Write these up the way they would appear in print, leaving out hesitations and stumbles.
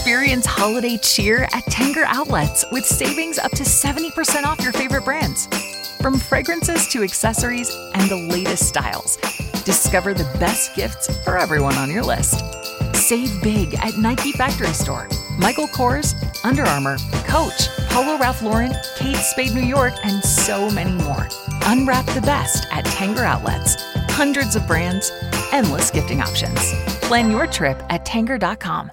Experience holiday cheer at Tanger Outlets with savings up to 70% off your favorite brands. From fragrances to accessories and the latest styles, discover the best gifts for everyone on your list. Save big at Nike Factory Store, Michael Kors, Under Armour, Coach, Polo Ralph Lauren, Kate Spade New York, and so many more. Unwrap the best at Tanger Outlets. Hundreds of brands, endless gifting options. Plan your trip at Tanger.com.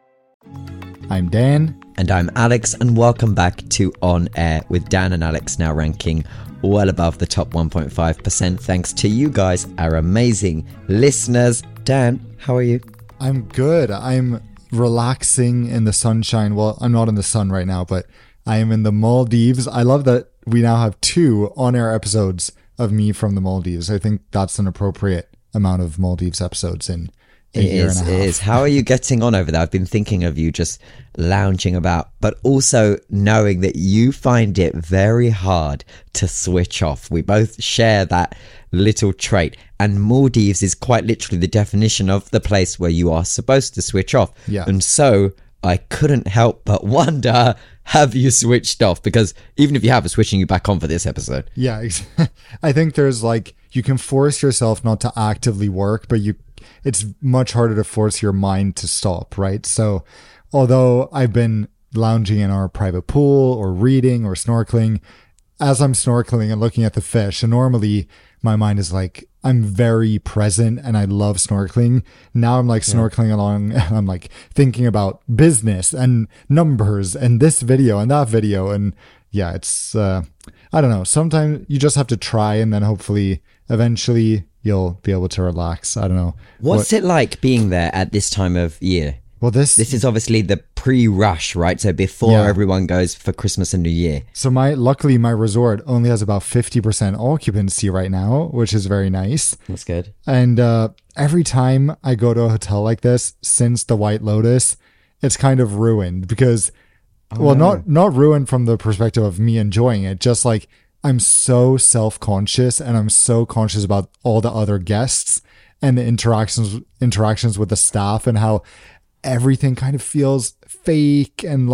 I'm Dan. And I'm Alex, and welcome back to On Air with Dan and Alex, now ranking well above the top 1.5% thanks to you guys, our amazing listeners. Dan, how are you? I'm good. I'm relaxing in the sunshine. Well, I'm not in the sun right now, but I am in the Maldives. I love that we now have 2 on-air episodes of me from the Maldives. I think that's an appropriate amount of Maldives episodes in a year and a half. It is. How are you getting on over there? I've been thinking of you just lounging about, but also knowing that you find it very hard to switch off. We both share that little trait, and Maldives is quite literally the definition of the place where you are supposed to switch off. Yeah. And so I couldn't help but wonder, have you switched off? Because even if you have, we're switching you back on for this episode. Yeah, I think there's you can force yourself not to actively work, but it's much harder to force your mind to stop, right? So although I've been lounging in our private pool or reading or snorkeling, as I'm snorkeling and looking at the fish, and normally my mind is I'm very present and I love snorkeling. Now I'm snorkeling along and I'm thinking about business and numbers and this video and that video. And yeah, it's, I don't know. Sometimes you just have to try, and then hopefully eventually you'll be able to relax. I don't know. What's it like being there at this time of year? Well, this is obviously the pre-rush, right? So before everyone goes for Christmas and New Year. So luckily my resort only has about 50% occupancy right now, which is very nice. That's good. And every time I go to a hotel like this, since the White Lotus, it's kind of ruined because, not ruined from the perspective of me enjoying it, just I'm so self-conscious and I'm so conscious about all the other guests and the interactions with the staff, and how everything kind of feels fake, and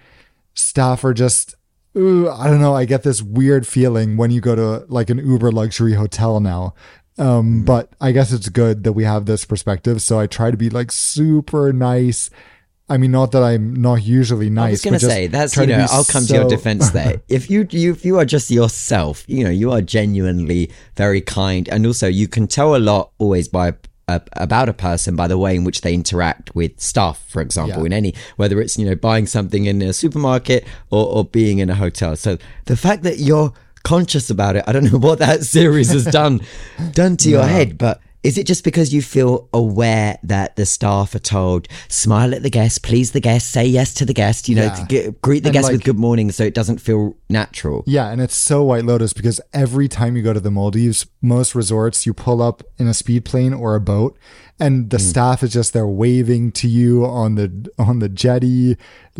staff are just, I don't know. I get this weird feeling when you go to an uber luxury hotel now. But I guess it's good that we have this perspective. So I try to be super nice. I mean, not that I'm not usually nice. I was going to say, that's, I'll come to your defense there. If you are just yourself, you are genuinely very kind. And also you can tell a lot always about a person by the way in which they interact with staff, for example, whether it's, buying something in a supermarket or being in a hotel. So the fact that you're conscious about it, I don't know what that series has done to your head, but is it just because you feel aware that the staff are told, smile at the guest, please the guest, say yes to the guest, greet the guest with good morning, so it doesn't feel natural? Yeah, and it's so White Lotus because every time you go to the Maldives, most resorts, you pull up in a speed plane or a boat, and the staff is just there waving to you on the jetty,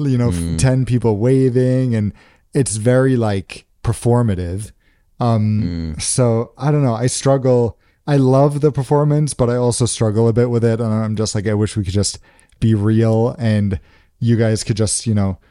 10 people waving, and it's very performative. So I don't know, I struggle. I love the performance, but I also struggle a bit with it. And I'm just I wish we could just be real and you guys could just,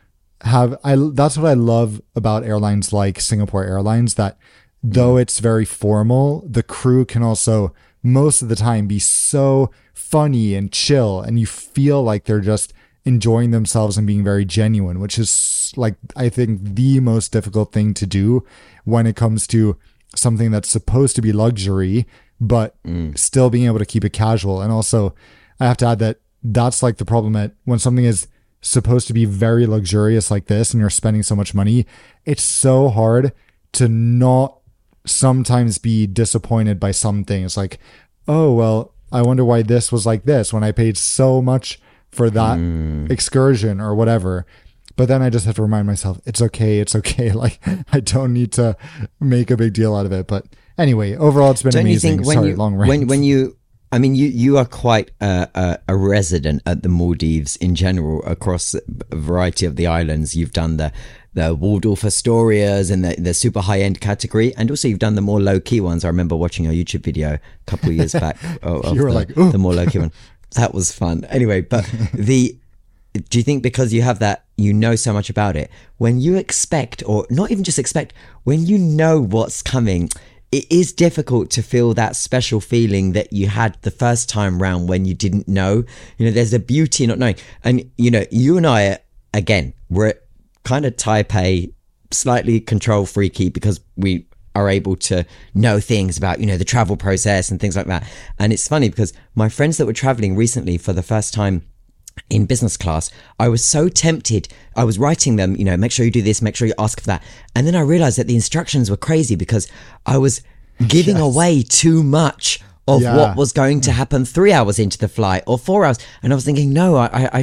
that's what I love about airlines like Singapore Airlines, that though it's very formal, the crew can also most of the time be so funny and chill, and you feel like they're just enjoying themselves and being very genuine, which is I think the most difficult thing to do when it comes to something that's supposed to be luxury, but still being able to keep it casual. And also I have to add that that's the problem when something is supposed to be very luxurious like this and you're spending so much money, it's so hard to not sometimes be disappointed by something. It's oh, well, I wonder why this was like this when I paid so much for that excursion or whatever. But then I just have to remind myself, it's okay. I don't need to make a big deal out of it. But anyway, overall, it's been amazing. Long rant. You are quite a resident at the Maldives in general, across a variety of the islands. You've done the Waldorf Astorias and the super high-end category, and also you've done the more low-key ones. I remember watching a YouTube video a couple of years back of you were the more low-key one. That was fun. Anyway, but do you think because you have that, you know so much about it, when you expect, or not even just expect, when you know what's coming, it is difficult to feel that special feeling that you had the first time round when you didn't know. You know, there's a beauty in not knowing. And, you know, you and I, again, we're kind of type A, slightly control freaky because we are able to know things about, you know, the travel process and things like that. And it's funny because my friends that were traveling recently for the first time in business class, I was so tempted. I was writing them, you know, make sure you do this, make sure you ask for that. And then I realized that the instructions were crazy because I was giving away too much of what was going to happen 3 hours into the flight or 4 hours. And I was thinking, no,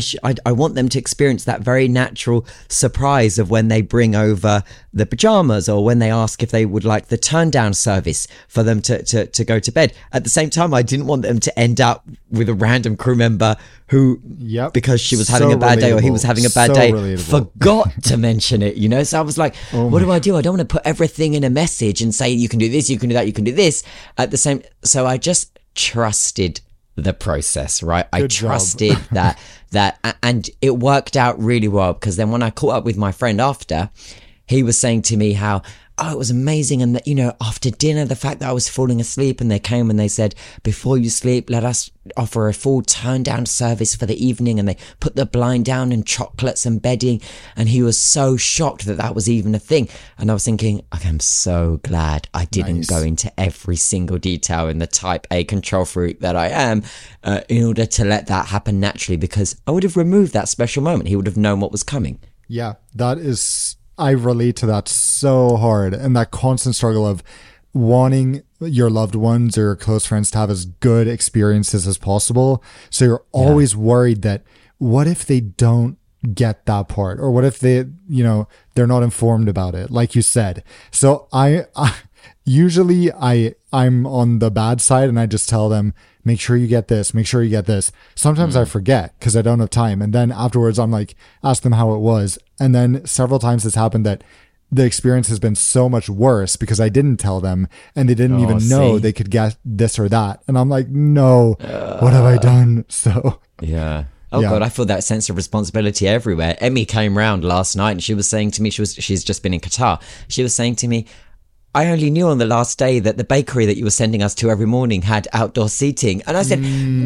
I want them to experience that very natural surprise of when they bring over the pajamas or when they ask if they would like the turn down service for them to go to bed. At the same time, I didn't want them to end up with a random crew member who, because she was having a bad day or he was having a bad day, forgot to mention it, you know? So I was like, what do? I don't want to put everything in a message and say, you can do this, you can do that, you can do this at the same. So I just trusted the process, right? I trusted that, and it worked out really well because then when I caught up with my friend after, he was saying to me how, it was amazing. And that, you know, after dinner, the fact that I was falling asleep and they came and they said, before you sleep, let us offer a full turn down service for the evening. And they put the blind down and chocolates and bedding. And he was so shocked that that was even a thing. And I was thinking, okay, I'm so glad I didn't go into every single detail in the type A control freak that I am in order to let that happen naturally, because I would have removed that special moment. He would have known what was coming. Yeah, that is... I relate to that so hard, and that constant struggle of wanting your loved ones or your close friends to have as good experiences as possible. So you're always worried that what if they don't get that part, or what if they, you know, they're not informed about it, like you said. So I usually I'm on the bad side and I just tell them, make sure you get this, make sure you get this. Sometimes I forget because I don't have time. And then afterwards I'm like, ask them how it was. And then several times it's happened that the experience has been so much worse because I didn't tell them and they didn't even know they could get this or that. And I'm like, no, what have I done? So yeah. God, I feel that sense of responsibility everywhere. Emmy came round last night and she was saying to me, she's just been in Qatar. She was saying to me, I only knew on the last day that the bakery that you were sending us to every morning had outdoor seating. And I said,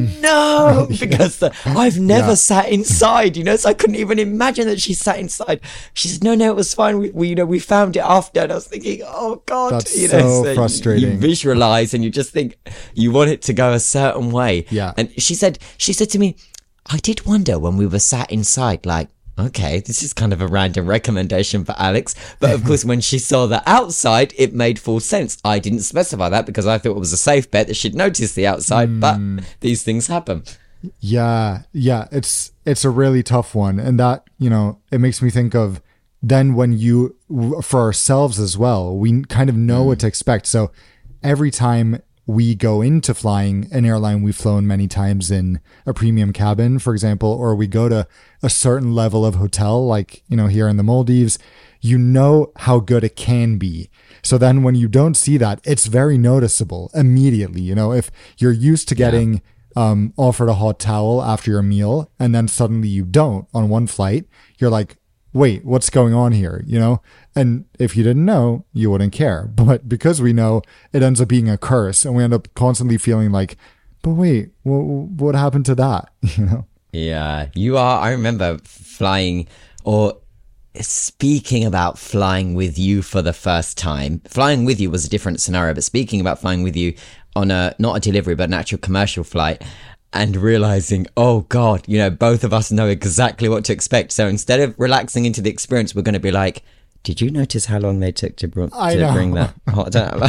no, because I've never sat inside, you know, so I couldn't even imagine that she sat inside. She said, no, it was fine. We found it after. And I was thinking, oh God, that's you know, so frustrating. You visualize and you just think you want it to go a certain way. Yeah. And she said to me, I did wonder when we were sat inside, like, okay, this is kind of a random recommendation for Alex. But of course, when she saw the outside, it made full sense. I didn't specify that because I thought it was a safe bet that she'd notice the outside, but these things happen. Yeah. It's a really tough one. And that, you know, it makes me think of then when for ourselves as well, we kind of know what to expect. So every time we go into flying an airline we've flown many times in a premium cabin, for example, or we go to a certain level of hotel, like, you know, here in the Maldives, you know how good it can be. So then when you don't see that, it's very noticeable immediately. You know, if you're used to getting offered a hot towel after your meal and then suddenly you don't on one flight, you're like, wait, what's going on here? You know? And if you didn't know, you wouldn't care. But because we know, it ends up being a curse and we end up constantly feeling like, but wait, what happened to that? You know? Yeah, I remember flying, or speaking about flying with you for the first time. Flying with you was a different scenario, but speaking about flying with you on not a delivery, but an actual commercial flight, and realizing, oh God, you know, both of us know exactly what to expect. So instead of relaxing into the experience, we're going to be like, did you notice how long they took to bring that hot towel?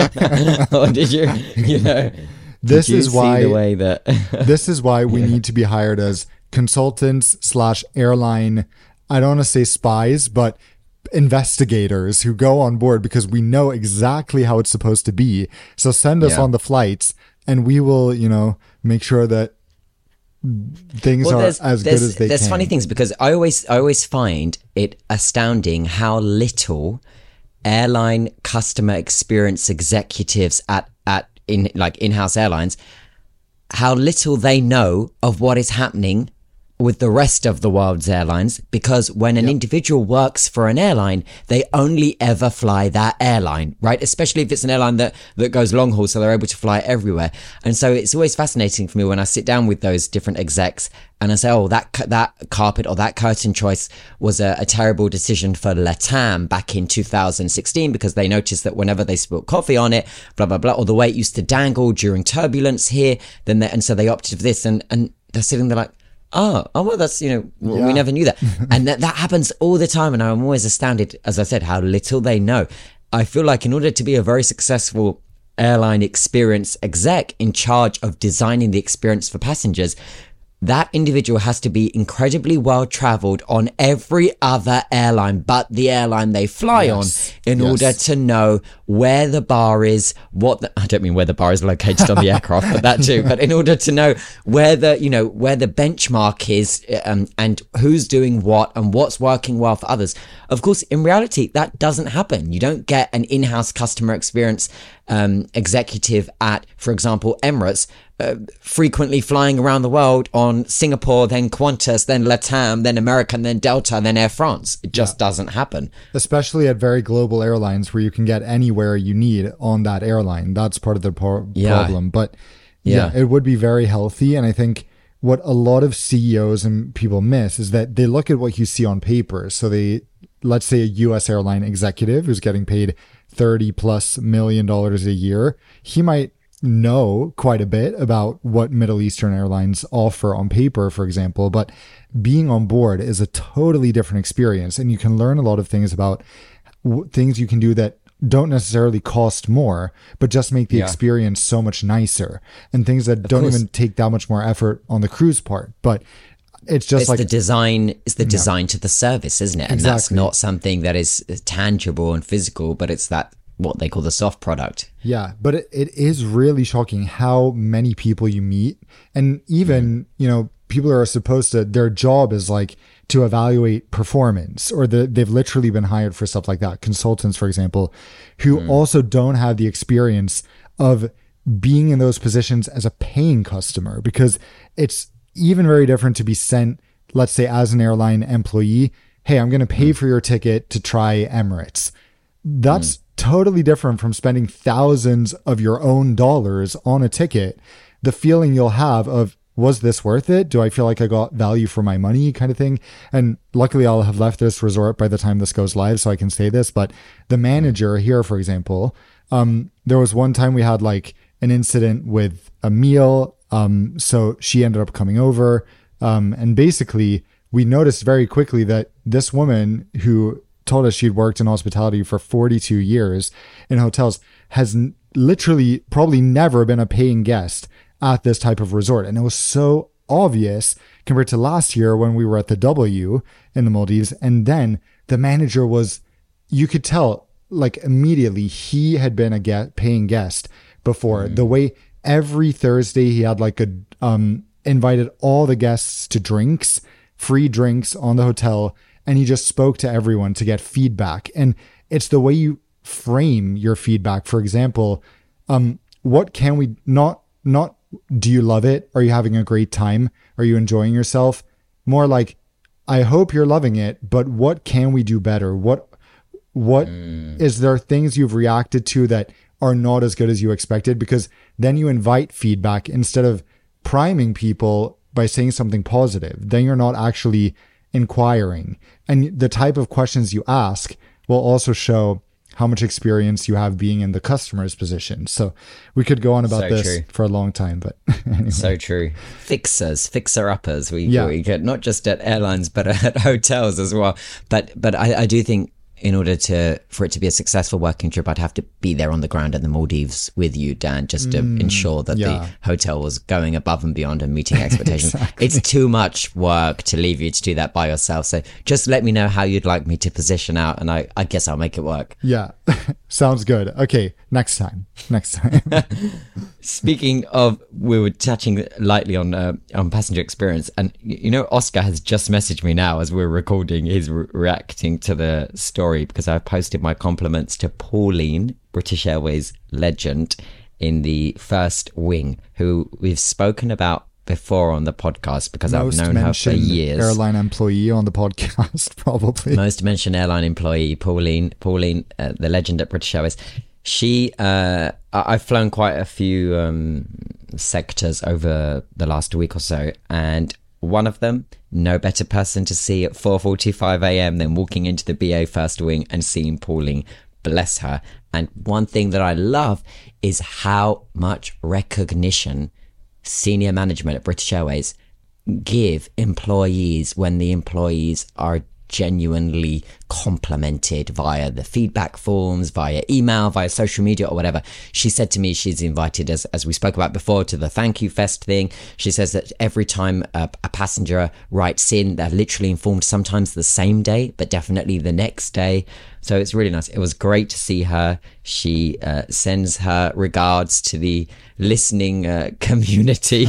Or did you know? This is why we need to be hired as consultants / airline, I don't want to say spies, but investigators who go on board because we know exactly how it's supposed to be. So send us on the flights and we will, you know, make sure that things are as good as they can. There's funny things because I always find it astounding how little airline customer experience executives in in-house airlines, how little they know of what is happening with the rest of the world's airlines, because when an individual works for an airline, they only ever fly that airline, right? Especially if it's an airline that goes long haul, so they're able to fly everywhere. And so it's always fascinating for me when I sit down with those different execs and I say, oh, that carpet or that curtain choice was a terrible decision for LATAM back in 2016, because they noticed that whenever they spilled coffee on it, blah, blah, blah, or the way it used to dangle during turbulence here, and so they opted for this, and they're sitting there like, oh, well, that's, we never knew that. And that happens all the time. And I'm always astounded, as I said, how little they know. I feel like in order to be a very successful airline experience exec in charge of designing the experience for passengers, that individual has to be incredibly well traveled on every other airline but the airline they fly on in order to know where the bar is, I don't mean where the bar is located on the aircraft, but that too, but in order to know where the benchmark is, and who's doing what and what's working well for others. Of course, in reality, that doesn't happen. You don't get an in-house customer experience executive at, for example, Emirates, frequently flying around the world on Singapore, then Qantas, then LATAM, then American, then Delta, then Air France. It just doesn't happen. Especially at very global airlines where you can get anywhere you need on that airline. That's part of the problem. But it would be very healthy. And I think what a lot of CEOs and people miss is that they look at what you see on paper. So let's say a US airline executive who's getting paid $30+ million a year, he might know quite a bit about what Middle Eastern airlines offer on paper, for example, but being on board is a totally different experience, and you can learn a lot of things about things you can do that don't necessarily cost more, but just make the experience so much nicer, and things that don't even take that much more effort on the crew's part, but it's like the design to the service, isn't it? And that's not something that is tangible and physical, but it's that what they call the soft product. Yeah, but it is really shocking how many people you meet. And even, people are supposed to, their job is like to evaluate performance, or they've literally been hired for stuff like that. Consultants, for example, who also don't have the experience of being in those positions as a paying customer, because it's even very different to be sent, let's say as an airline employee, hey, I'm going to pay for your ticket to try Emirates. That's totally different from spending thousands of your own dollars on a ticket. The feeling you'll have of, was this worth it? Do I feel like I got value for my money, kind of thing? And luckily I'll have left this resort by the time this goes live, so I can say this, but the manager here, for example, there was one time we had like an incident with a meal. So she ended up coming over. And basically we noticed very quickly that this woman who told us she'd worked in hospitality for 42 years in hotels has literally probably never been a paying guest at this type of resort. And it was so obvious compared to last year when we were at the W in the Maldives. And then the manager you could tell like immediately he had been a paying guest before. The way every Thursday he had like invited all the guests to drinks, free drinks on the hotel. And he just spoke to everyone to get feedback. And it's the way you frame your feedback. For example, what can we not do you love it? Are you having a great time? Are you enjoying yourself? More like, I hope you're loving it, but what can we do better? What is there things you've reacted to that are not as good as you expected? Because then you invite feedback instead of priming people by saying something positive. Then you're not actually inquiring, and the type of questions you ask will also show how much experience you have being in the customer's position. So we could go on about this for a long time, but anyway. So true. Fixer-uppers. We get not just at airlines, but at hotels as well. But I do think in order for it to be a successful working trip, I'd have to be there on the ground at the Maldives with you, Dan, just to ensure that the hotel was going above and beyond and meeting expectations. Exactly. It's too much work to leave you to do that by yourself. So just let me know how you'd like me to position out, and I guess I'll make it work. Yeah, sounds good. Okay, next time. Speaking of, we were touching lightly on passenger experience, and Oscar has just messaged me now as we're recording. He's reacting to the story because I posted my compliments to Pauline, British Airways legend in the first wing, who we've spoken about before on the podcast because I've known her for years. Airline employee on the podcast, probably. Most mentioned airline employee, Pauline, the legend at British Airways. I've flown quite a few sectors over the last week or so, and one of them, no better person to see at 4:45 a.m. than walking into the BA First Wing and seeing Pauline. Bless her. And one thing that I love is how much recognition senior management at British Airways give employees when the employees are genuinely complimented via the feedback forms, via email, via social media or whatever. She said to me she's invited, as we spoke about before, to the Thank You Fest thing. She says that every time a passenger writes in, they're literally informed sometimes the same day, but definitely the next day. So it's really nice. It was great to see her. She sends her regards to the listening community.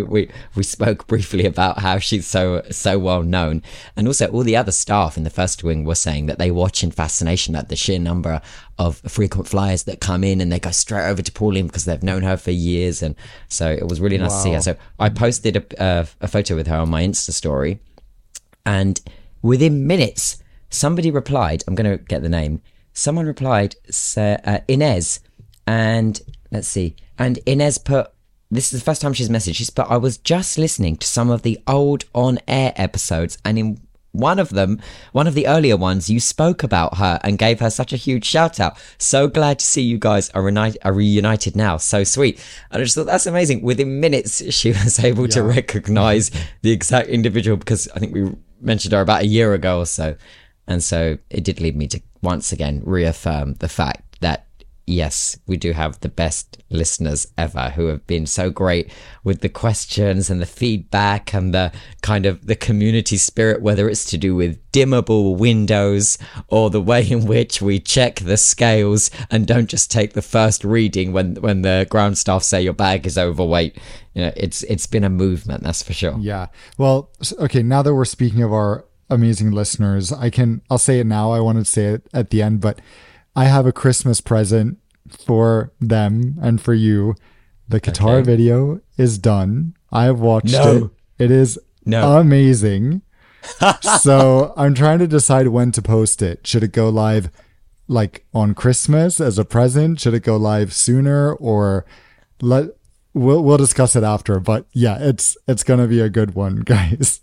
We spoke briefly about how she's so well known, and also all the other staff in the First Wing were saying that they watch in fascination at the sheer number of frequent flyers that come in and they go straight over to Pauline because they've known her for years. And so it was really nice to see her. So I posted a photo with her on my Insta story, and within minutes somebody replied. I'm going to get the name. Someone replied, Inez, and let's see. And Inez put, this is the first time she's messaged. She's put, I was just listening to some of the old on-air episodes, and in one of the earlier ones, you spoke about her and gave her such a huge shout out. So glad to see you guys are reunited now. So sweet. And I just thought that's amazing. Within minutes, she was able to recognize the exact individual, because I think we mentioned her about a year ago or so. And so it did lead me to once again reaffirm the fact that, yes, we do have the best listeners ever who have been so great with the questions and the feedback and the kind of the community spirit, whether it's to do with dimmable windows or the way in which we check the scales and don't just take the first reading when the ground staff say your bag is overweight. You know, it's been a movement, that's for sure. Yeah. Well, okay, now that we're speaking of our amazing listeners, I'll say it now. I wanted to say it at the end, but I have a Christmas present for them and for you. The Qatar video is done. I have watched it. It is amazing. So I'm trying to decide when to post it. Should it go live like on Christmas as a present? Should it go live sooner, or we'll discuss it after. But yeah, it's gonna be a good one, guys.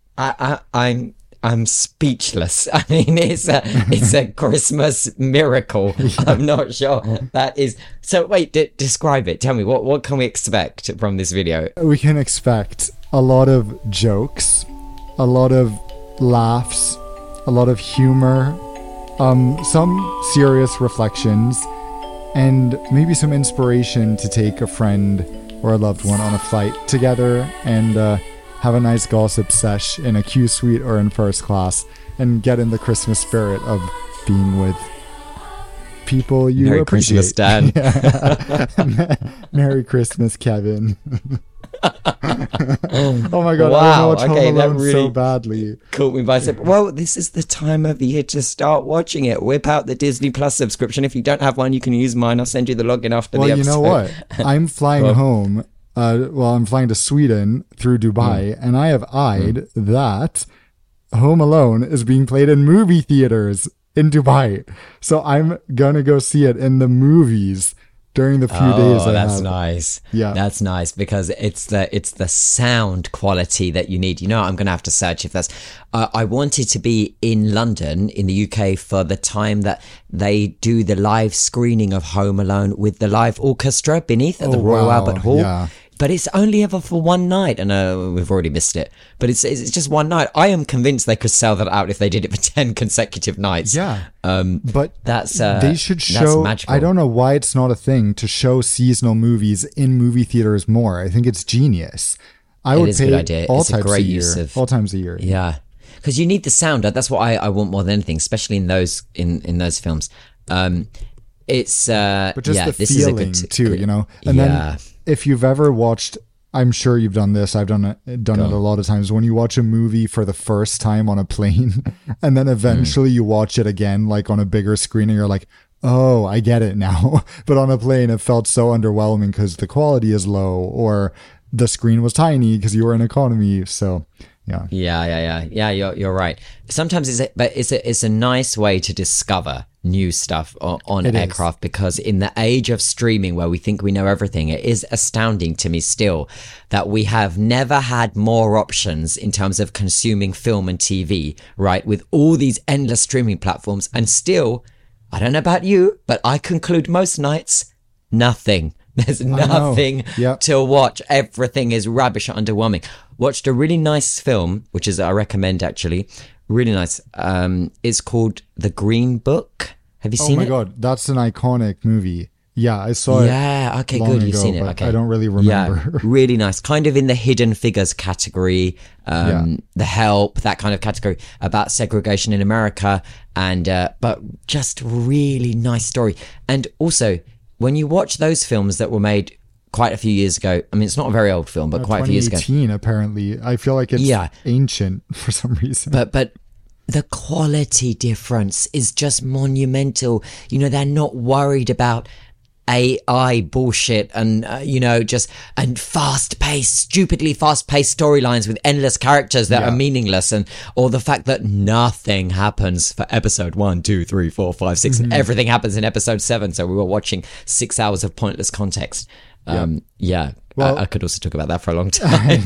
I'm speechless. I mean, it's a Christmas miracle. Yeah. I'm not sure that is. So wait, describe it. Tell me, what can we expect from this video? We can expect a lot of jokes, a lot of laughs, a lot of humor, some serious reflections, and maybe some inspiration to take a friend or a loved one on a flight together and have a nice gossip sesh in a Q suite or in first class and get in the Christmas spirit of being with people you Merry appreciate. Christmas, Dan. Merry Christmas, Kevin. Oh my god, wow. I don't watch Home Alone really so badly. Caught me by surprise. Well, this is the time of year to start watching it. Whip out the Disney Plus subscription. If you don't have one, you can use mine. I'll send you the login after the episode. Well, you know what? I'm flying home. I'm flying to Sweden through Dubai, and I have eyed that Home Alone is being played in movie theaters in Dubai. So I'm gonna go see it in the movies during the few days. Oh, that's nice. Yeah, that's nice, because it's the sound quality that you need. You know, I'm gonna have to search if that's. I wanted to be in London, in the UK, for the time that they do the live screening of Home Alone with the live orchestra beneath at the Royal Albert Hall. Yeah. But it's only ever for one night, and we've already missed it. But it's just one night. I am convinced they could sell that out if they did it for 10 consecutive nights. Yeah, but they should show. I don't know why it's not a thing to show seasonal movies in movie theaters more. I think it's genius. I would pay all times a year. Yeah, because you need the sound. That's what I want more than anything, especially in those those films. It's but just the this feeling is too, you know. And then if you've ever watched, I'm sure you've done this. I've done it a lot of times. When you watch a movie for the first time on a plane, and then eventually you watch it again, like on a bigger screen, and you're like, oh, I get it now. But on a plane, it felt so underwhelming because the quality is low, or the screen was tiny because you were in economy. So yeah. Yeah. You're right. Sometimes it's a nice way to discover new stuff on aircraft, because in the age of streaming where we think we know everything, it is astounding to me still that we have never had more options in terms of consuming film and TV, right? With all these endless streaming platforms, and still, I don't know about you, but I conclude most nights, nothing. There's nothing to watch. Everything is rubbish, underwhelming. Watched a really nice film, which is I recommend actually. Really nice. It's called The Green Book. Have you seen it? Oh my God, that's an iconic movie. Yeah, I saw it. Yeah, okay, good. You've seen it. Okay. I don't really remember. Yeah, really nice. Kind of in the hidden figures category, The Help, that kind of category, about segregation in America, and but just really nice story. And also, when you watch those films that were made quite a few years ago, I mean, it's not a very old film, but quite a few years ago. 2018, apparently. I feel like it's ancient for some reason. But the quality difference is just monumental. You know, they're not worried about AI bullshit and, and stupidly fast-paced storylines with endless characters that are meaningless, or the fact that nothing happens for episode 1, 2, 3, 4, 5, 6. Mm-hmm. Everything happens in episode 7. So we were watching 6 hours of pointless context. Well, I could also talk about that for a long time.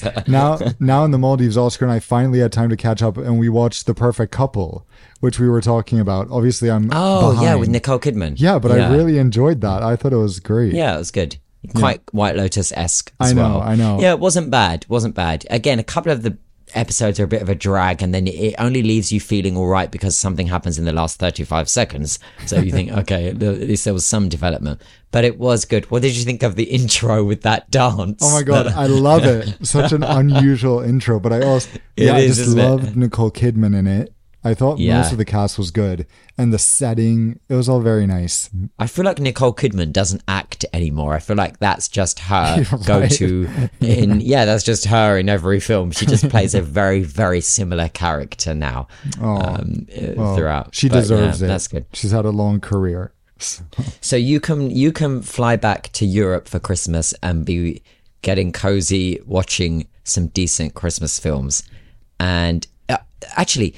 Now in the Maldives, Oscar and I finally had time to catch up, and we watched The Perfect Couple, which we were talking about. Obviously, I'm behind. With Nicole Kidman. Yeah, but I really enjoyed that. I thought it was great. Yeah, it was good. Quite White Lotus-esque as well. I know. Yeah, it wasn't bad. Again, a couple of the episodes are a bit of a drag, and then it only leaves you feeling all right because something happens in the last 35 seconds. So you think, okay, at least there was some development. But it was good. What did you think of the intro with that dance? Oh my God, I love it. Such an unusual intro, but I just loved Nicole Kidman in it. I thought most of the cast was good, and the setting, it was all very nice. I feel like Nicole Kidman doesn't act anymore. I feel like that's just her go-to that's just her in every film. She just plays a very, very similar character now throughout. She deserves it. That's good. She's had a long career. So you can fly back to Europe for Christmas and be getting cozy, watching some decent Christmas films. And actually,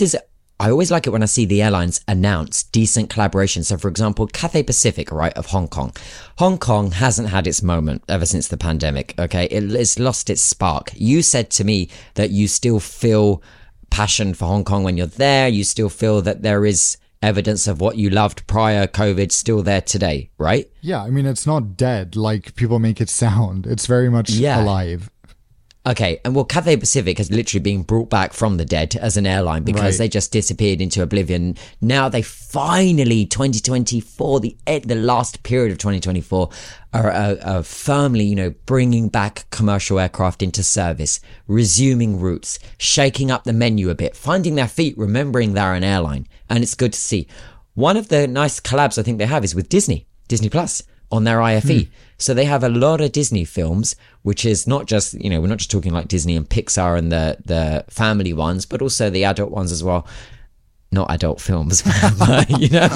I always like it when I see the airlines announce decent collaboration. So, for example, Cathay Pacific, right, of Hong Kong. Hong Kong hasn't had its moment ever since the pandemic, okay? It's lost its spark. You said to me that you still feel passion for Hong Kong when you're there. You still feel that there is evidence of what you loved prior COVID still there today, right? Yeah, I mean, it's not dead like people make it sound. It's very much alive. Okay, and well, Cathay Pacific has literally been brought back from the dead as an airline because they just disappeared into oblivion. Now they finally, 2024, the last period of 2024, are firmly, bringing back commercial aircraft into service, resuming routes, shaking up the menu a bit, finding their feet, remembering they're an airline, and it's good to see. One of the nice collabs I think they have is with Disney Plus on their IFE. So they have a lot of Disney films, which is not just, we're not just talking like Disney and Pixar and the family ones, but also the adult ones as well. Not adult films, but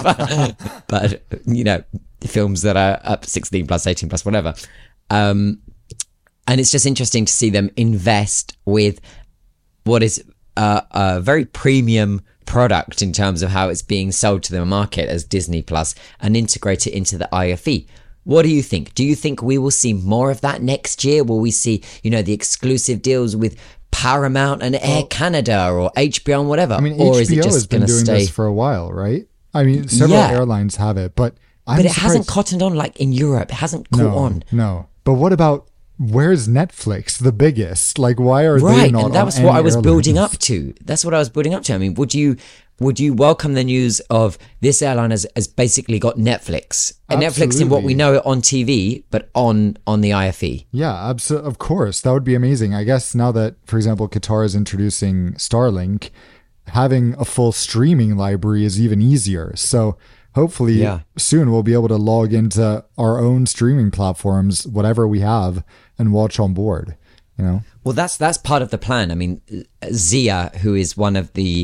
films that are up 16 plus, 18 plus, whatever. And it's just interesting to see them invest with what is a very premium product in terms of how it's being sold to the market as Disney Plus and integrate it into the IFE. What do you think? Do you think we will see more of that next year? Will we see, the exclusive deals with Paramount and Air Canada or HBO and whatever? I mean, or HBO is it just has been doing this for a while, right? I mean, several airlines have it, but it hasn't cottoned on like in Europe. It hasn't caught on. No. But what about, where's Netflix, the biggest? Like, why are they not on? And that was what I was building up to. That's what I was building up to. I mean, would you welcome the news of this airline has basically got Netflix? And Netflix in what we know on TV, but on the IFE. Yeah, of course. That would be amazing. I guess now that, for example, Qatar is introducing Starlink, having a full streaming library is even easier. So hopefully soon we'll be able to log into our own streaming platforms, whatever we have, and watch on board, Well, that's part of the plan. I mean, Zia, who is one of the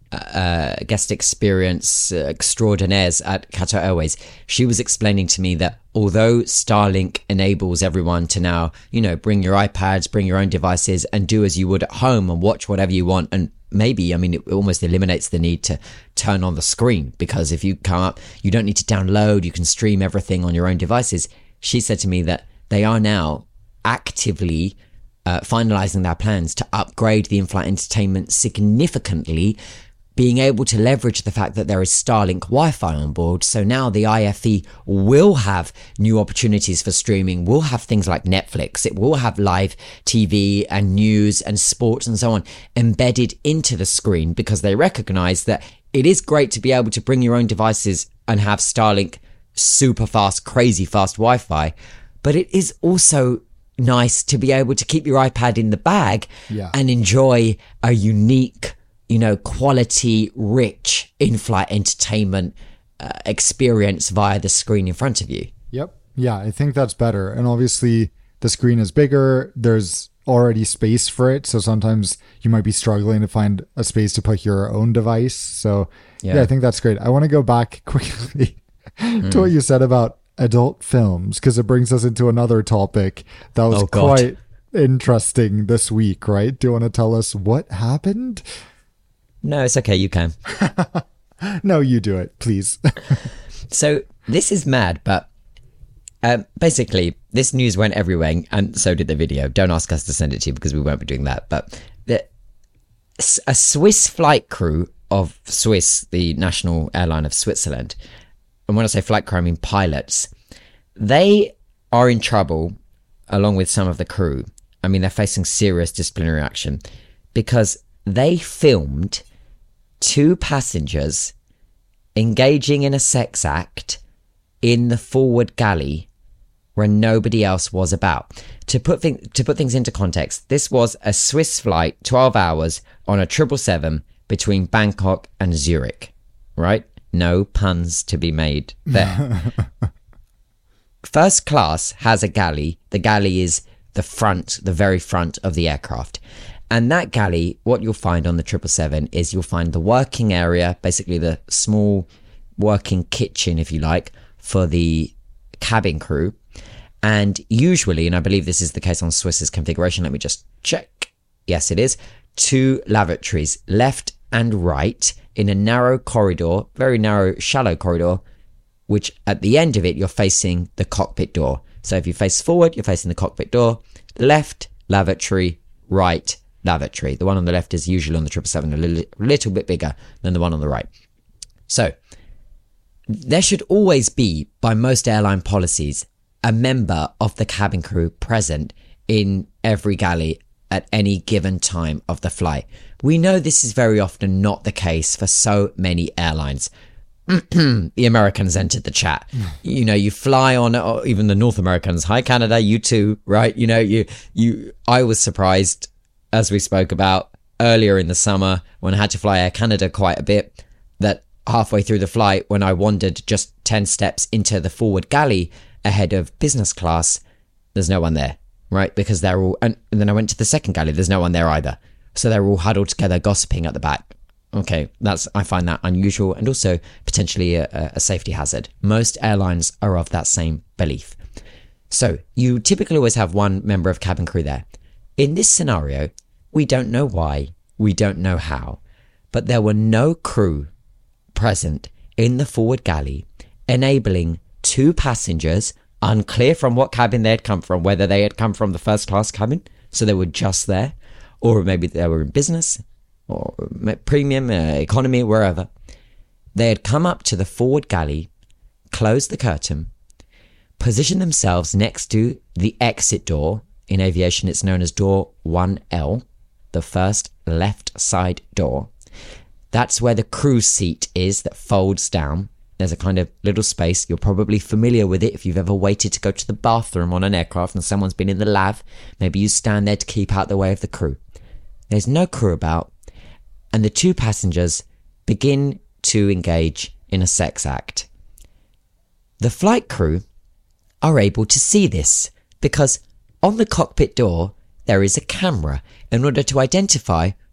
guest experience extraordinaires at Qatar Airways, she was explaining to me that although Starlink enables everyone to now, bring your iPads, bring your own devices and do as you would at home and watch whatever you want, and maybe, it almost eliminates the need to turn on the screen, because if you come up, you don't need to download, you can stream everything on your own devices. She said to me that they are now actively finalizing their plans to upgrade the in-flight entertainment significantly, being able to leverage the fact that there is Starlink Wi-Fi on board. So now the IFE will have new opportunities for streaming, will have things like Netflix, it will have live TV and news and sports and so on embedded into the screen, because they recognize that it is great to be able to bring your own devices and have Starlink super fast, crazy fast Wi-Fi, but it is also nice to be able to keep your iPad in the bag and enjoy a unique, quality, rich in-flight entertainment experience via the screen in front of you. Yep. Yeah, I think that's better. And obviously the screen is bigger. There's already space for it. So sometimes you might be struggling to find a space to put your own device. So yeah I think that's great. I want to go back quickly to what you said about adult films, because it brings us into another topic that was quite interesting this week, right? Do you want to tell us what happened? No, it's okay. You can. No, you do it, please. So this is mad, but basically this news went everywhere, and so did the video. Don't ask us to send it to you because we won't be doing that. But a Swiss flight crew of Swiss, the national airline of Switzerland, and when I say flight crew, I mean pilots, they are in trouble along with some of the crew. They're facing serious disciplinary action because they filmed 2 passengers engaging in a sex act in the forward galley where nobody else was about. To put things into context, this was a Swiss flight, 12 hours on a 777 between Bangkok and Zurich, right? No puns to be made there. First class has a galley. The galley is the very front of the aircraft. And that galley, what you'll find on the 777 is you'll find the working area, basically the small working kitchen, if you like, for the cabin crew. And usually, and I believe this is the case on Swiss's configuration, let me just check. Yes, it is. 2 lavatories, left and right, in a narrow corridor, very narrow, shallow corridor, which at the end of it, you're facing the cockpit door. So if you face forward, you're facing the cockpit door, left lavatory, right lavatory. The one on the left is usually on the 777 a little bit bigger than the one on the right. So there should always be, by most airline policies, a member of the cabin crew present in every galley at any given time of the flight. We know this is very often not the case for so many airlines. The Americans entered the chat. You fly on, or even the North Americans. Hi, Canada, you too, right? I was surprised, as we spoke about earlier in the summer, when I had to fly Air Canada quite a bit, that halfway through the flight, when I wandered just 10 steps into the forward galley ahead of business class, there's no one there, right? Because they're all, and then I went to the second galley, there's no one there either. So they're all huddled together, gossiping at the back. Okay, I find that unusual and also potentially a safety hazard. Most airlines are of that same belief. So you typically always have one member of cabin crew there. In this scenario, we don't know why, we don't know how, but there were no crew present in the forward galley, enabling 2 passengers, unclear from what cabin they had come from, whether they had come from the first class cabin, so they were just there, or maybe they were in business, or premium, economy, wherever. They had come up to the forward galley, closed the curtain, positioned themselves next to the exit door. In aviation, it's known as door 1L, the first left side door. That's where the crew seat is that folds down. There's a kind of little space. You're probably familiar with it if you've ever waited to go to the bathroom on an aircraft and someone's been in the lav. Maybe you stand there to keep out the way of the crew. There's no crew about, and the 2 passengers begin to engage in a sex act. The flight crew are able to see this because on the cockpit door there is a camera in order to identify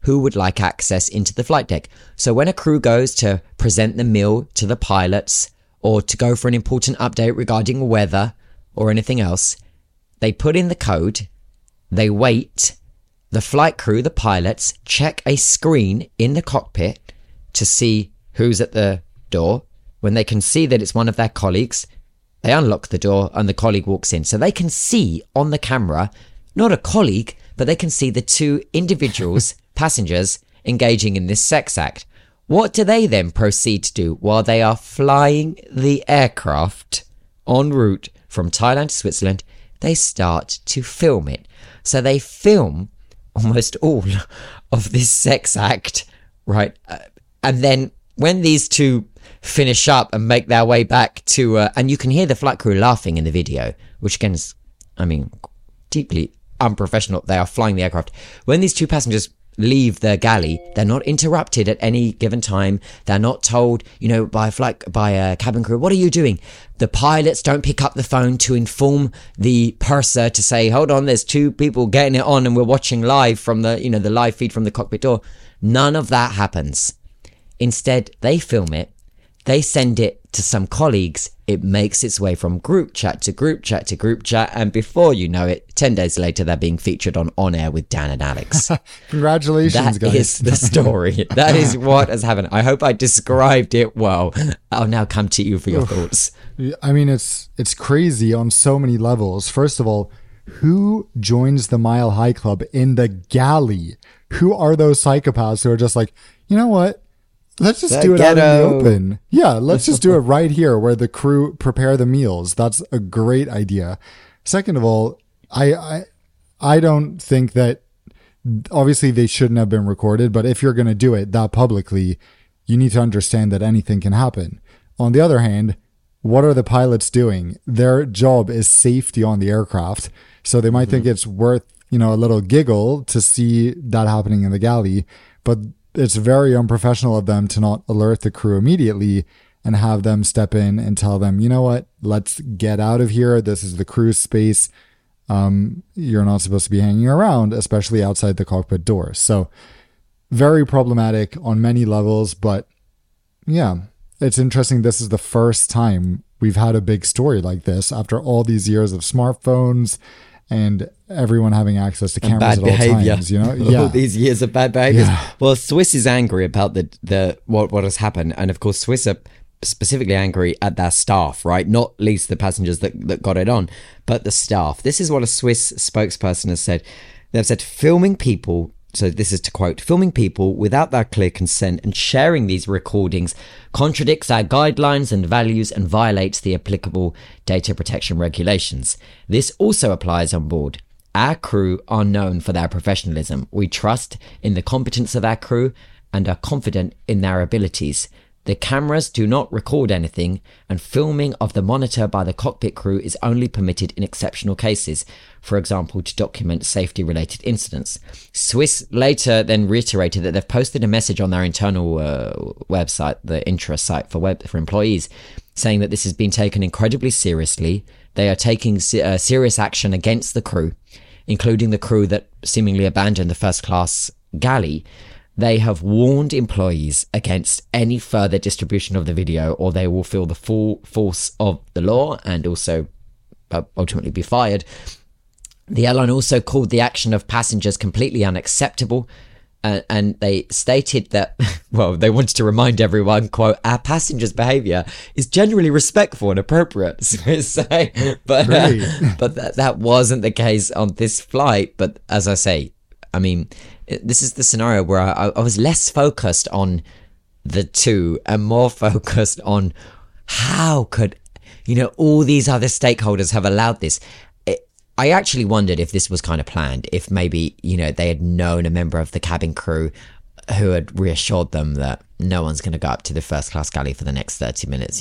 who would like access into the flight deck. So when a crew goes to present the meal to the pilots or to go for an important update regarding weather or anything else, they put in the code, they wait, the flight crew, the pilots, check a screen in the cockpit to see who's at the door. When they can see that it's one of their colleagues, they unlock the door and the colleague walks in. So they can see on the camera, not a colleague, but they can see the two individuals, passengers, engaging in this sex act. What do they then proceed to do while they are flying the aircraft en route from Thailand to Switzerland? They start to film it. So they film almost all of this sex act, right? And then when these two finish up and make their way back to, and you can hear the flight crew laughing in the video, which again is, deeply unprofessional. They are flying the aircraft. When these two passengers leave the galley, they're not interrupted at any given time. They're not told, by a cabin crew, what are you doing? The pilots don't pick up the phone to inform the purser to say, hold on, there's two people getting it on and we're watching live from the live feed from the cockpit door. None of that happens. Instead, they film it. They send it to some colleagues. It makes its way from group chat to group chat to group chat. And before you know it, 10 days later, they're being featured on Air with Dan and Alex. Congratulations, guys. That is the story. That is what has happened. I hope I described it well. I'll now come to you for your thoughts. It's crazy on so many levels. First of all, who joins the Mile High Club in the galley? Who are those psychopaths who are just like, you know what? Let's just do it out in the open. Yeah, let's just do it right here where the crew prepare the meals. That's a great idea. Second of all, I don't think that, obviously they shouldn't have been recorded, but if you're going to do it that publicly, you need to understand that anything can happen. On the other hand, what are the pilots doing? Their job is safety on the aircraft. So they might think it's worth, a little giggle to see that happening in the galley, but it's very unprofessional of them to not alert the crew immediately and have them step in and tell them, you know what, let's get out of here. This is the crew's space. You're not supposed to be hanging around, especially outside the cockpit door. So very problematic on many levels, but yeah, it's interesting. This is the first time we've had a big story like this after all these years of smartphones and everyone having access to cameras at all times, all these years of bad behavior. Yeah. Well, Swiss is angry about the what has happened, and of course Swiss are specifically angry at their staff, right? Not least the passengers that got it on, but the staff. This is what a Swiss spokesperson has said. They've said filming people, so this is to quote, filming people without their clear consent and sharing these recordings contradicts our guidelines and values and violates the applicable data protection regulations. This also applies on board. Our crew are known for their professionalism. We trust in the competence of our crew and are confident in their abilities. The cameras do not record anything, and filming of the monitor by the cockpit crew is only permitted in exceptional cases, for example, to document safety-related incidents. Swiss later then reiterated that they've posted a message on their internal website, the Intra site for employees, saying that this has been taken incredibly seriously. They are taking serious action against the crew, including the crew that seemingly abandoned the first-class galley. They have warned employees against any further distribution of the video, or they will feel the full force of the law and also ultimately be fired. The airline also called the action of passengers completely unacceptable, and they stated that, well, they wanted to remind everyone, quote, our passengers' behaviour is generally respectful and appropriate, but that wasn't the case on this flight. But as I say, this is the scenario where I was less focused on the two and more focused on how could, all these other stakeholders have allowed this. I actually wondered if this was kind of planned, if maybe, they had known a member of the cabin crew who had reassured them that no one's going to go up to the first class galley for the next 30 minutes,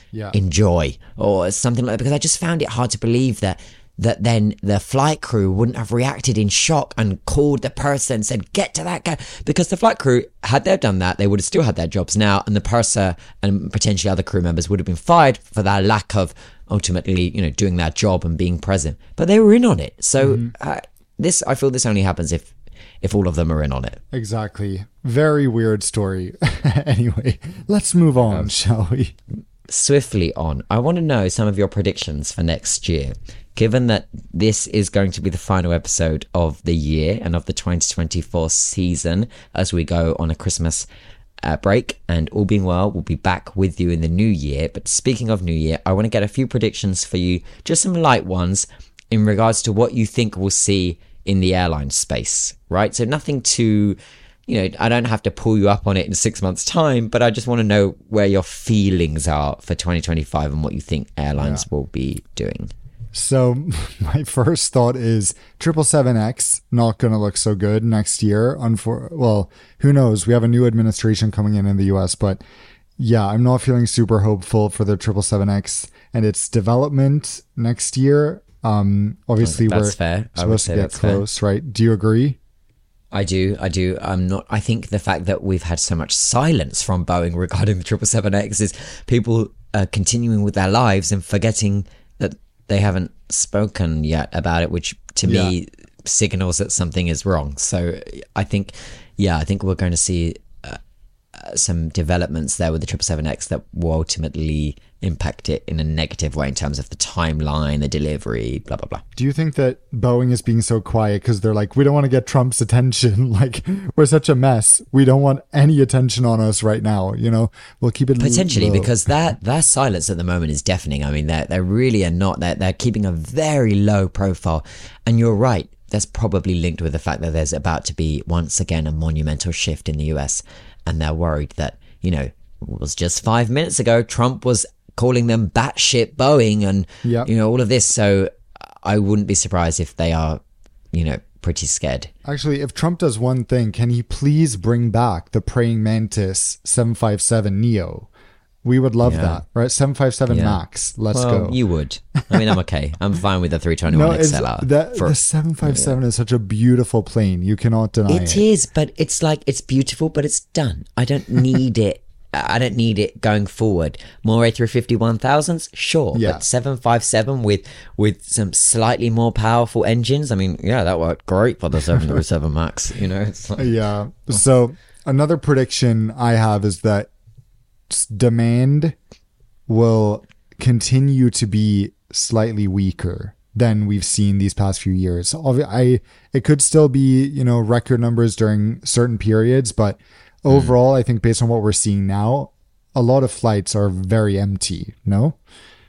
enjoy or something like that. Because I just found it hard to believe that then the flight crew wouldn't have reacted in shock and called the purser and said, get to that guy. Because the flight crew, had they done that, they would have still had their jobs now, and the purser and potentially other crew members would have been fired for their lack of ultimately, doing their job and being present. But they were in on it. So I feel this only happens if if all of them are in on it. Exactly. Very weird story. Anyway, let's move on, shall we? Swiftly on. I want to know some of your predictions for next year. Given that this is going to be the final episode of the year and of the 2024 season as we go on a Christmas break, and all being well, we'll be back with you in the new year. But speaking of new year, I want to get a few predictions for you, just some light ones in regards to what you think we'll see in the airline space, right? So nothing too, I don't have to pull you up on it in 6 months' time, but I just want to know where your feelings are for 2025 and what you think airlines will be doing. So my first thought is 777X not going to look so good next year. Well, who knows? We have a new administration coming in the US, but yeah, I'm not feeling super hopeful for the 777X and its development next year. Obviously, we're supposed to get close, right? Do you agree? I do. I think the fact that we've had so much silence from Boeing regarding the 777X is people continuing with their lives and forgetting that they haven't spoken yet about it, which to me signals that something is wrong. So I think we're going to see some developments there with the 777X that will ultimately impact it in a negative way in terms of the timeline, the delivery, blah, blah, blah. Do you think that Boeing is being so quiet because they're like, we don't want to get Trump's attention. Like, we're such a mess. We don't want any attention on us right now. We'll keep it potentially low. Because that silence at the moment is deafening. I mean, they really are not. They're keeping a very low profile. And you're right. That's probably linked with the fact that there's about to be once again a monumental shift in the US. And they're worried that, it was just 5 minutes ago, Trump was calling them batshit Boeing and, all of this. So I wouldn't be surprised if they are, pretty scared. Actually, if Trump does one thing, can he please bring back the praying mantis 757 Neo? We would love that, right? 757 Max. Let's go. You would. I mean, I'm okay. I'm fine with the 321 XLR. The 757 is such a beautiful plane. You cannot deny it. It is, but it's like, it's beautiful, but it's done. I don't need it. I don't need it going forward. More A350-1000s? Sure. Yeah. But 757 with some slightly more powerful engines? I mean, that worked great for the 737 Max, It's like, yeah. So another prediction I have is that demand will continue to be slightly weaker than we've seen these past few years. It could still be, record numbers during certain periods, but overall, I think based on what we're seeing now, a lot of flights are very empty, no?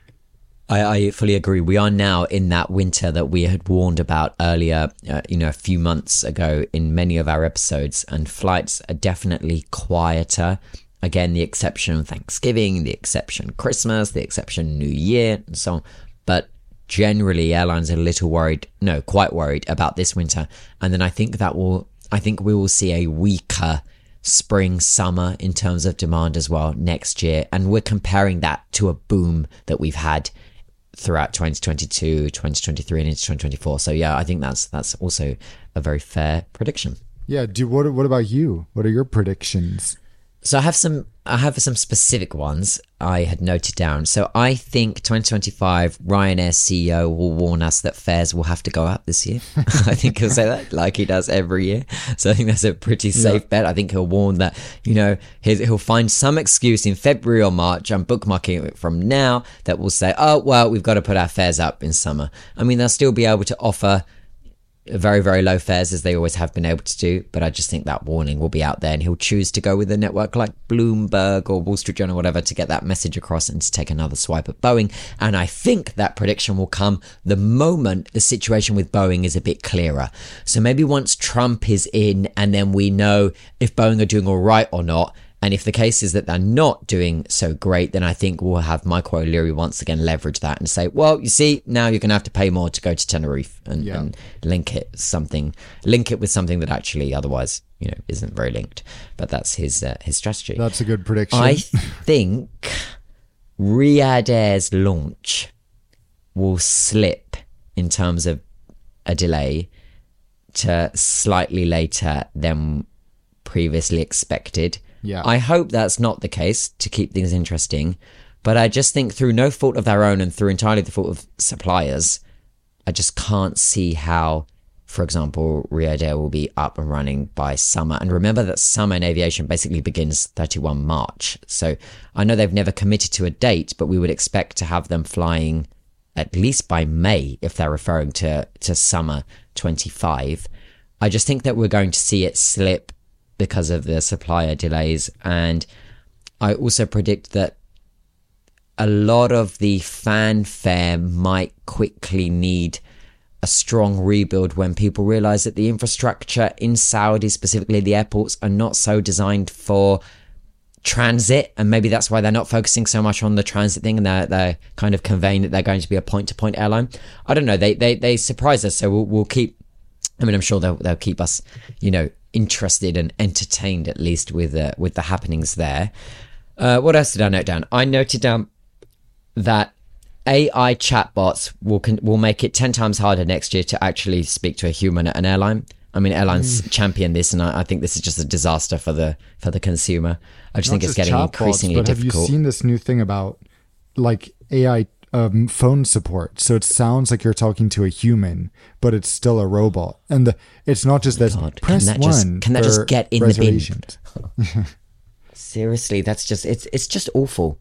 I fully agree. We are now in that winter that we had warned about earlier, a few months ago in many of our episodes, and flights are definitely quieter. Again, the exception Thanksgiving, the exception Christmas, the exception New Year, and so on. But generally, airlines are quite worried about this winter. And then I think we will see a weaker spring, summer in terms of demand as well next year. And we're comparing that to a boom that we've had throughout 2022, 2023 and into 2024. So I think that's also a very fair prediction. Yeah. What about you? What are your predictions? So I have some specific ones I had noted down. So I think 2025 Ryanair CEO will warn us that fares will have to go up this year. I think he'll say that like he does every year. So I think that's a pretty safe bet. I think he'll warn that, he'll find some excuse in February or March. I'm bookmarking it from now that will say, oh, well, we've got to put our fares up in summer. I mean, they'll still be able to offer very, very low fares as they always have been able to do, but I just think that warning will be out there and he'll choose to go with a network like Bloomberg or Wall Street Journal or whatever to get that message across and to take another swipe at Boeing. And I think that prediction will come the moment the situation with Boeing is a bit clearer. So maybe once Trump is in and then we know if Boeing are doing all right or not. And if the case is that they're not doing so great, then I think we'll have Michael O'Leary once again leverage that and say, well, you see, now you're going to have to pay more to go to Tenerife and link it with something that actually otherwise, isn't very linked. But that's his strategy. That's a good prediction. I think Riyadh Air's launch will slip in terms of a delay to slightly later than previously expected. Yeah. I hope that's not the case to keep things interesting, but I just think through no fault of their own and through entirely the fault of suppliers, I just can't see how for example, Rio Dare will be up and running by summer. And remember that summer in aviation basically begins 31 March. So I know they've never committed to a date, but we would expect to have them flying at least by May, if they're referring to summer 25. I just think that we're going to see it slip because of the supplier delays. And I also predict that a lot of the fanfare might quickly need a strong rebuild when people realize that the infrastructure in Saudi, specifically the airports, are not so designed for transit, and maybe that's why they're not focusing so much on the transit thing, and they're kind of conveying that they're going to be a point-to-point airline. I don't know, they surprise us, so we'll keep, I mean, I'm sure they'll keep us, interested and entertained, at least with the happenings there. What else did I note down? I noted down that AI chatbots will make it 10 times harder next year to actually speak to a human at an airline. I mean, airlines champion this, and I think this is just a disaster for the consumer. I just think it's getting increasingly difficult. Have you seen this new thing about like AI phone support? So it sounds like you're talking to a human, but it's still a robot, and it's not just this. God, press can that just get in the bin? Seriously, that's just it's just awful.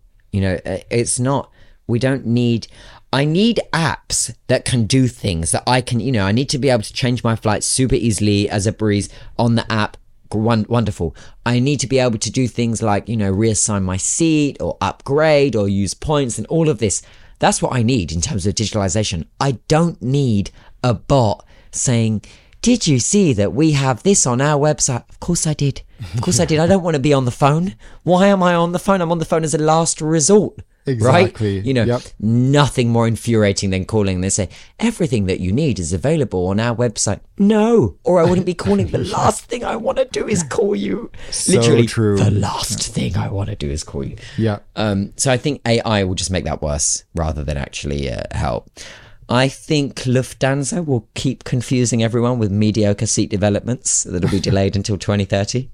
It's not. We don't need, I need apps that can do things that I can, I need to be able to change my flights super easily as a breeze on the app. Wonderful. I need to be able to do things like, reassign my seat or upgrade or use points and all of this. That's what I need in terms of digitalization. I don't need a bot saying, did you see that we have this on our website? Of course I did. Of course I did. I don't want to be on the phone. Why am I on the phone? I'm on the phone as a last resort. Exactly. Right? Nothing more infuriating than calling and they say, everything that you need is available on our website. No, or I wouldn't be calling. The last thing I want to do is call you. So literally, true. The last thing I want to do is call you. Yeah. So I think AI will just make that worse rather than actually help. I think Lufthansa will keep confusing everyone with mediocre seat developments that'll be delayed until 2030.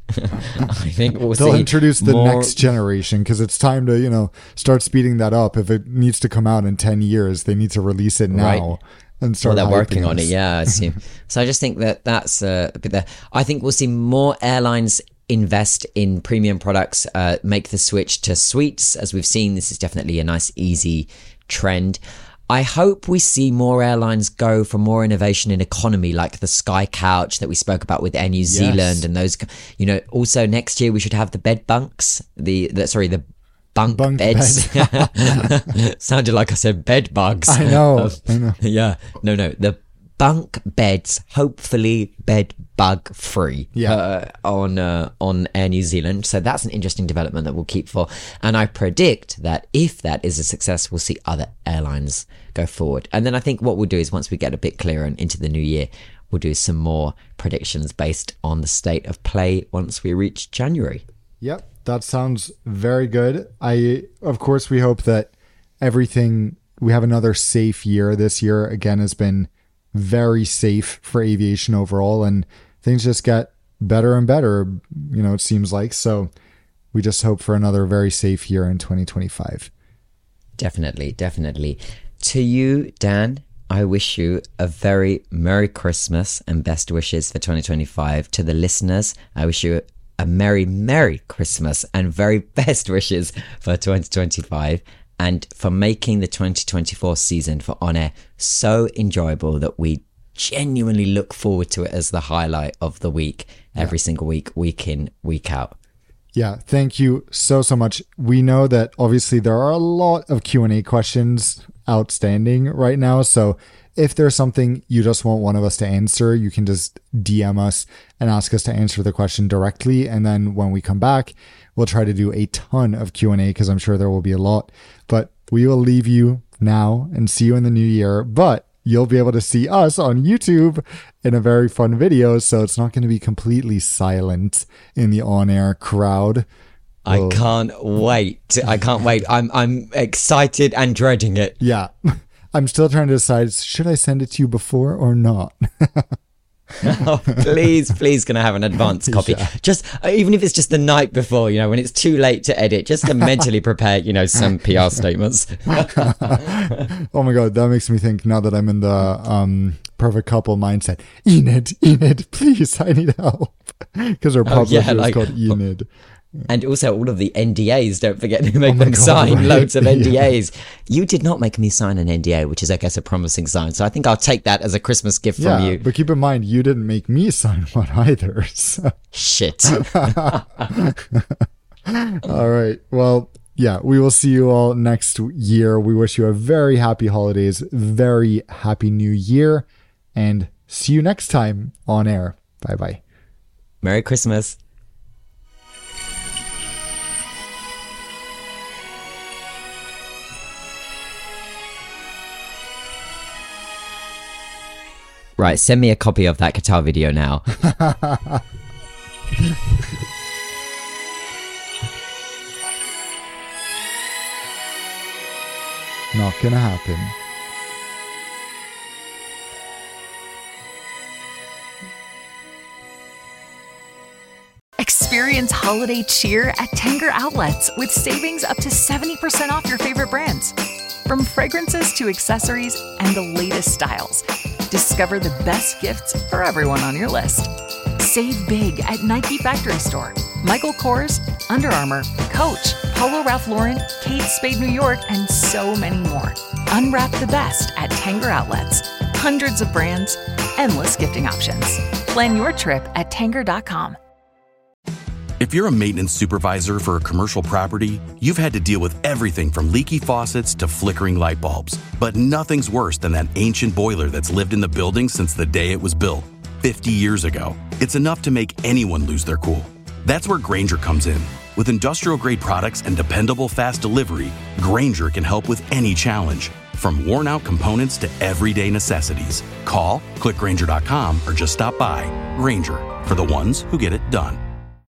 I think they'll introduce the next generation because it's time to, start speeding that up. If it needs to come out in 10 years, they need to release it now. Right. And start they're working on it, yeah, I assume. So I just think that's a bit there. I think we'll see more airlines invest in premium products, make the switch to suites. As we've seen, this is definitely a nice, easy trend. I hope we see more airlines go for more innovation in economy, like the Sky Couch that we spoke about with Air New Zealand, and those. Also next year we should have the bed bunks, the bunk beds. Sounded like I said bed bugs. I know. Yeah, no, the bunk beds, hopefully bed bug free. On Air New Zealand. So that's an interesting development that we'll keep for. And I predict that if that is a success, we'll see other airlines go forward. And then I think what we'll do is once we get a bit clearer and into the new year, we'll do some more predictions based on the state of play once we reach January. Yep, that sounds very good. Of course, we hope that we have another safe year. This year, again, has been very safe for aviation overall, and things just get better and better, it seems like. So we just hope for another very safe year in 2025. Definitely. To you, Dan, I wish you a very Merry Christmas and best wishes for 2025. To the listeners, I wish you a Merry, Merry Christmas and very best wishes for 2025. And for making the 2024 season for On Air so enjoyable that we genuinely look forward to it as the highlight of the week, every single week, week in, week out. Yeah, thank you so much. We know that obviously there are a lot of Q&A questions outstanding right now. So if there's something you just want one of us to answer, you can just DM us and ask us to answer the question directly. And then when we come back, we'll try to do a ton of Q&A because I'm sure there will be a lot. But we will leave you now and see you in the new year. But you'll be able to see us on YouTube in a very fun video. So it's not going to be completely silent in the on-air crowd. I can't wait. I'm excited and dreading it. Yeah. I'm still trying to decide, should I send it to you before or not? Oh, please can I have an advance copy? Yeah. Just even if it's just the night before, when it's too late to edit, just to mentally prepare, some PR statements. Oh my God, that makes me think now that I'm in the perfect couple mindset. Enid, please, I need help. Because her publisher is called Enid. And also all of the NDAs, don't forget to make them sign loads of NDAs. Yeah. You did not make me sign an NDA, which is, I guess, a promising sign. So I think I'll take that as a Christmas gift from you. But keep in mind, you didn't make me sign one either. So. Shit. All right. Well, yeah, we will see you all next year. We wish you a very happy holidays, very happy new year, and see you next time on air. Bye-bye. Merry Christmas. Right, send me a copy of that guitar video now. Not gonna happen. Experience holiday cheer at Tanger Outlets with savings up to 70% off your favorite brands. From fragrances to accessories and the latest styles, discover the best gifts for everyone on your list. Save big at Nike Factory Store, Michael Kors, Under Armour, Coach, Polo Ralph Lauren, Kate Spade New York, and so many more. Unwrap the best at Tanger Outlets. Hundreds of brands, endless gifting options. Plan your trip at Tanger.com. If you're a maintenance supervisor for a commercial property, you've had to deal with everything from leaky faucets to flickering light bulbs. But nothing's worse than that ancient boiler that's lived in the building since the day it was built, 50 years ago. It's enough to make anyone lose their cool. That's where Grainger comes in. With industrial-grade products and dependable fast delivery, Grainger can help with any challenge, from worn-out components to everyday necessities. Call, click Grainger.com, or just stop by. Grainger, for the ones who get it done.